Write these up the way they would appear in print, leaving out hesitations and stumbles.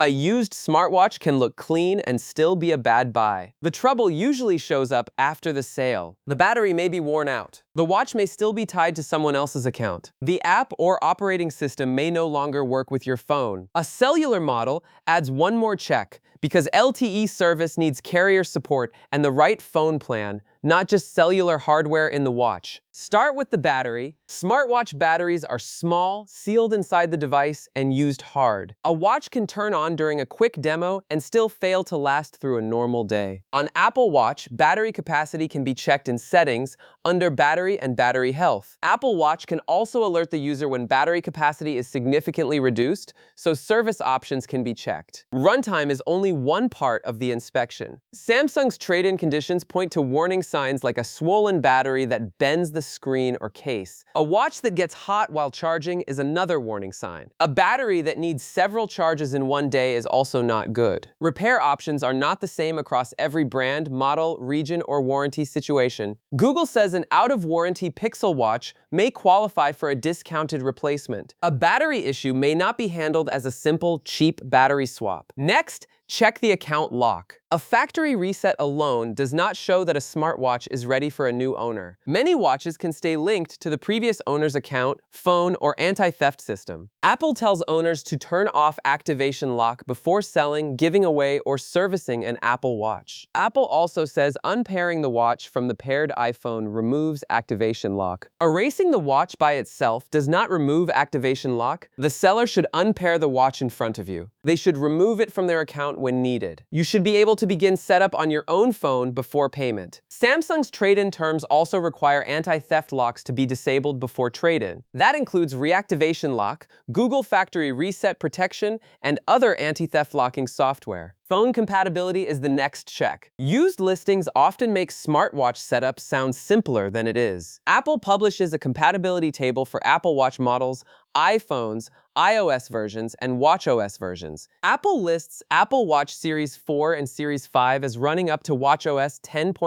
A used smartwatch can look clean and still be a bad buy. The trouble usually shows up after the sale. The battery may be worn out. The watch may still be tied to someone else's account. The app or operating system may no longer work with your phone. A cellular model adds one more check because LTE service needs carrier support and the right phone plan, not just cellular hardware in the watch. Start with the battery. Smartwatch batteries are small, sealed inside the device, and used hard. A watch can turn on during a quick demo and still fail to last through a normal day. On Apple Watch, battery capacity can be checked in Settings under Battery and Battery Health. Apple Watch can also alert the user when battery capacity is significantly reduced, so service options can be checked. Runtime is only one part of the inspection. Samsung's trade-in conditions point to warning signs like a swollen battery that bends the screen or case. A watch that gets hot while charging is another warning sign. A battery that needs several charges in one day is also not good. Repair options are not the same across every brand, model, region, or warranty situation. Google says an out-of-warranty Pixel watch may qualify for a discounted replacement. A battery issue may not be handled as a simple, cheap battery swap. Next, check the account lock. A factory reset alone does not show that a smartwatch is ready for a new owner. Many watches can stay linked to the previous owner's account, phone, or anti-theft system. Apple tells owners to turn off activation lock before selling, giving away, or servicing an Apple Watch. Apple also says unpairing the watch from the paired iPhone removes activation lock. Erasing the watch by itself does not remove activation lock. The seller should unpair the watch in front of you. They should remove it from their account when needed. You should be able to begin setup on your own phone before payment. Samsung's trade-in terms also require anti-theft locks to be disabled before trade-in. That includes reactivation lock, Google Factory Reset Protection, and other anti-theft locking software. Phone compatibility is the next check. Used listings often make smartwatch setup sound simpler than it is. Apple publishes a compatibility table for Apple Watch models, iPhones, iOS versions, and watchOS versions. Apple lists Apple Watch Series 4 and Series 5 as running up to watchOS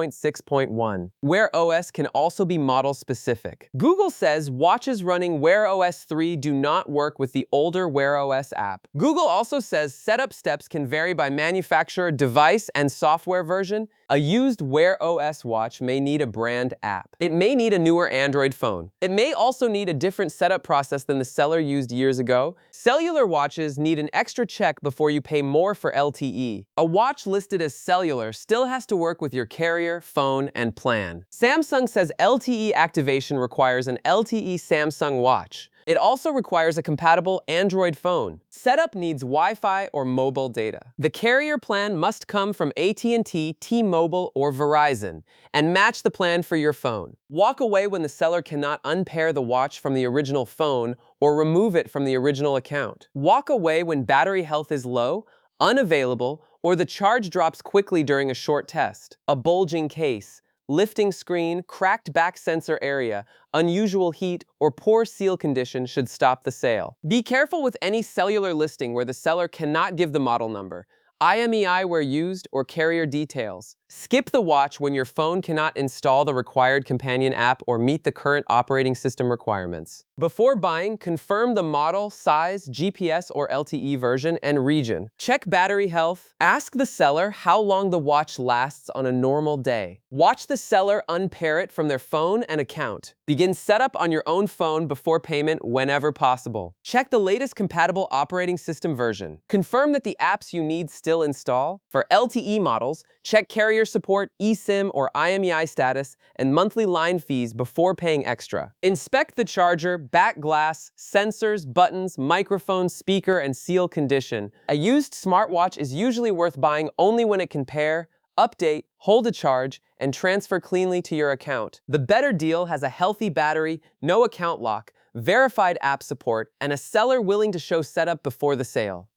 10.6.1. Wear OS can also be model-specific. Google says watches running Wear OS 3 do not work with the older Wear OS app. Google also says setup steps can vary by manufacturer, device, and software version. A used Wear OS watch may need a brand app. It may need a newer Android phone. It may also need a different setup process than the seller used years ago. Cellular watches need an extra check before you pay more for LTE. A watch listed as cellular still has to work with your carrier, phone, and plan. Samsung says LTE activation requires an LTE Samsung watch. It also requires a compatible Android phone. Setup needs Wi-Fi or mobile data. The carrier plan must come from AT&T, T-Mobile, or Verizon, and match the plan for your phone. Walk away when the seller cannot unpair the watch from the original phone or remove it from the original account. Walk away when battery health is low, unavailable, or the charge drops quickly during a short test. A bulging case, lifting screen, cracked back sensor area, unusual heat, or poor seal condition should stop the sale. Be careful with any cellular listing where the seller cannot give the model number, IMEI where used, or carrier details. Skip the watch when your phone cannot install the required companion app or meet the current operating system requirements. Before buying, confirm the model, size, GPS or LTE version, and region. Check battery health. Ask the seller how long the watch lasts on a normal day. Watch the seller unpair it from their phone and account. Begin setup on your own phone before payment whenever possible. Check the latest compatible operating system version. Confirm that the apps you need still install. For LTE models, check carrier support, eSIM or IMEI status, and monthly line fees before paying extra. Inspect the charger, back glass, sensors, buttons, microphone, speaker, and seal condition. A used smartwatch is usually worth buying only when it can pair, update, hold a charge, and transfer cleanly to your account. The better deal has a healthy battery, no account lock, verified app support, and a seller willing to show setup before the sale.